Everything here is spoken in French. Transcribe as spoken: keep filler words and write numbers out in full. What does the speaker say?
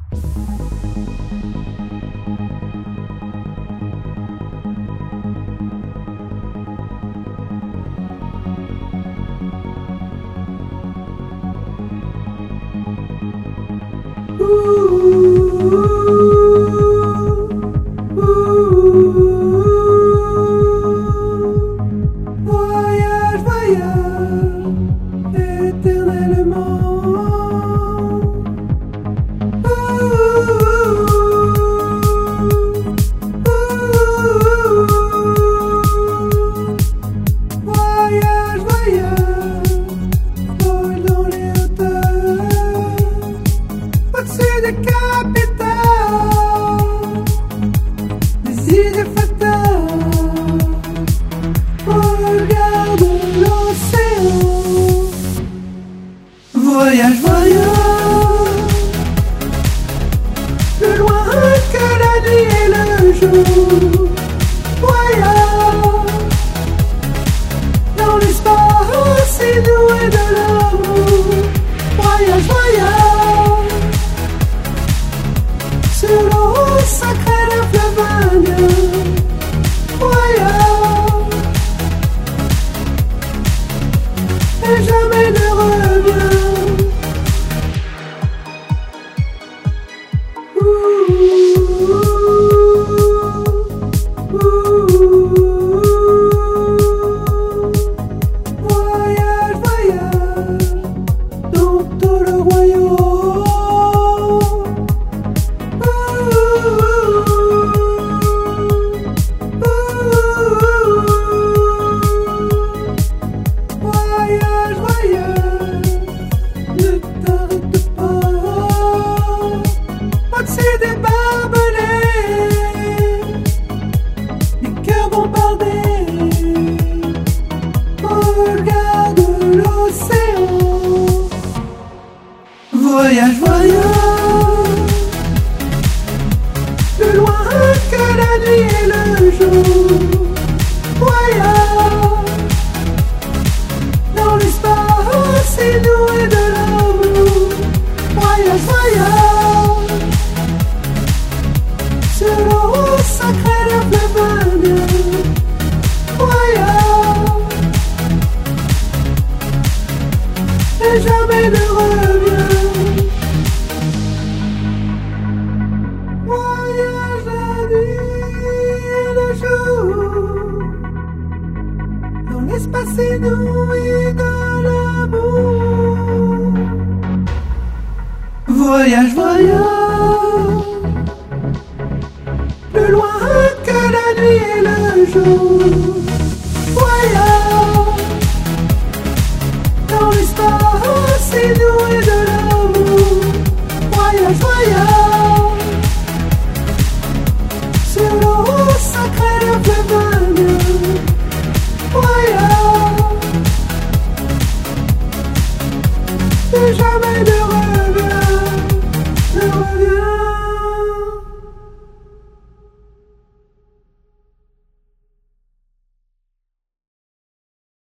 Voyage, voyage, éternellement. Voyage, voyage, vole dans les hauteurs, au-dessus des capitales, des idées fatales. Regarde l'océan. Voyage, voyage, plus loin que la nuit et le jour. Voyage, dans l'espace inouï de l'amour. Voyage, voyage, sur l'eau sacrée d'un fleuve indien. Voyage, et jamais ne revient. Voyage, voyage, dans tout le royaume. Voyage, voyage, ne t'arrête pas, au-dessus des barbelés, les cœurs bombardés. Regarde l'océan. Voyage, voyage, plus loin que la nuit et le jour. Voyage, dans l'espace inouï de l'amour. Voyage, voyage, sur l'eau sacrée d'un fleuve indien. Voyage, et jamais ne revient. Voyage la nuit et le jour, dans l'espace inouï de l'amour. Voyage, voyage, plus loin